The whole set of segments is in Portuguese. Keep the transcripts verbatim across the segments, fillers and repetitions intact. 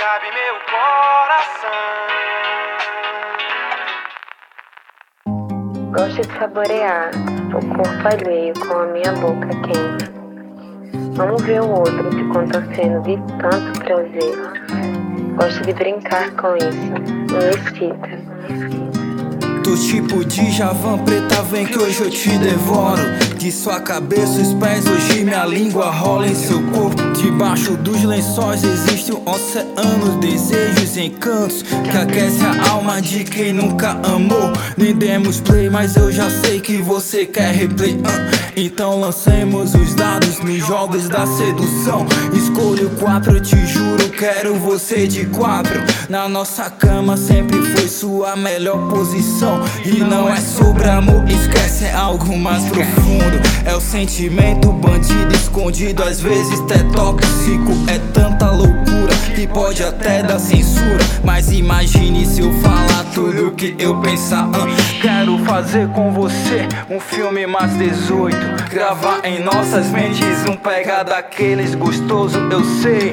sabe meu coração. Gosto de saborear o corpo alheio com a minha boca quente. Amo ver o outro se contorcendo de tanto prazer. Gosto de brincar com isso, me excita. Tô tipo de Javan, preta, vem que hoje eu te devoro. De sua cabeça os pés, hoje minha língua rola em seu corpo. Debaixo dos lençóis existe um oceano, desejos e encantos que aquece a alma de quem nunca amou. Nem demos play, mas eu já sei que você quer replay. uh. Então lancemos os dados nos jogos da sedução. Escolho quatro, eu te juro, quero você de quatro. Na nossa cama sempre foi sua melhor posição. E não é sobre amor, esquece, é algo mais profundo. É o sentimento bandido escondido, às vezes até tóxico. É tanta loucura que pode até dar censura. Mas imagine se eu falar tudo que eu pensar. uh. Quero fazer com você um filme mais dezoito. Gravar em nossas mentes um pega daqueles gostoso, eu sei.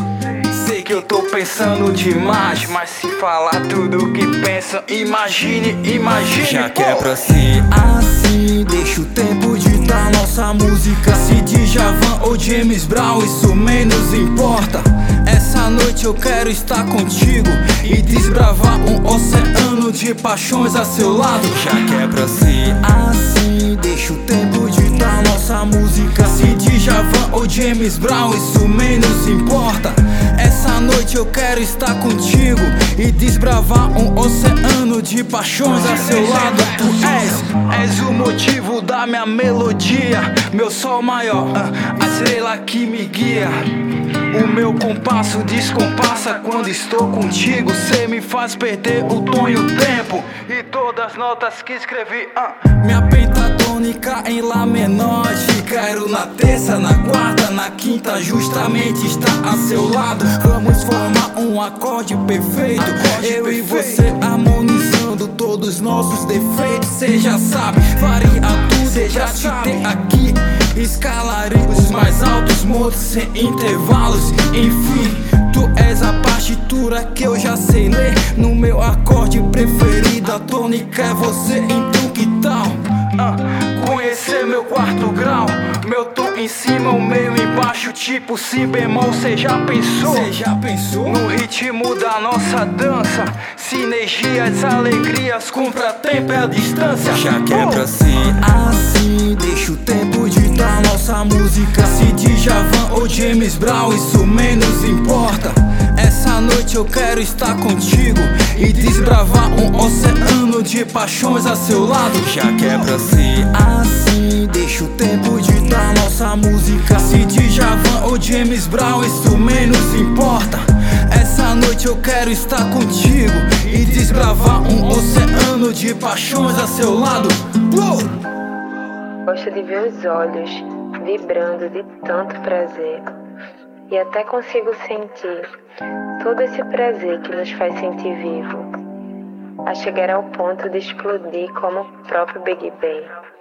Sei que eu tô pensando demais, mas se falar tudo que pensa, imagine, imagine. Já que é pra ser assim, deixa o tempo ditar nossa música. Se de Javan ou James Brown, isso menos importa. Essa noite eu quero estar contigo e desbravar um oceano de paixões a seu lado. Já que é pra ser assim, deixa o tempo ditar nossa música. Se de Javan ou James Brown, isso menos importa. Essa noite eu quero estar contigo e desbravar um oceano de paixões a seu lado. Tu és, és o motivo da minha melodia, meu sol maior, a estrela que me guia. O meu compasso descompassa quando estou contigo. Cê me faz perder o tom e o tempo e todas as notas que escrevi. uh. Minha pentatônica em Lá menor, te quero na terça, na quarta, na quinta, justamente está a seu lado. Vamos formar um acorde perfeito, acorde eu perfeito. E você harmonizando todos os nossos defeitos. Cê já sabe, faria tudo Cê pra te sabe. ter aqui. Escalarei os mais altos montes sem intervalos. Enfim, tu és a partitura que eu já sei ler. No meu acorde preferido, a tônica é você, então que tal? Uh, conhecer meu quarto grau, meu tom em cima, o meio embaixo, tipo si bemol. Cê já pensou? Cê já pensou? No ritmo da nossa dança, sinergias, alegrias, contratempo é a distância. Já que é pra ser assim, deixa o tempo ditar nossa música. Se de Javan ou James Brown, isso menos importa. Essa noite eu quero estar contigo e desbravar um oceano de paixões a seu lado. Já que é pra ser assim, deixa o tempo ditar nossa música. Se de Javan ou James Brown, isso menos importa. Essa noite eu quero estar contigo e desbravar um oceano de paixões a seu lado. Uou! Gosto de ver os olhos vibrando de tanto prazer. E até consigo sentir todo esse prazer que nos faz sentir vivo, a chegar ao ponto de explodir como o próprio Big Bang.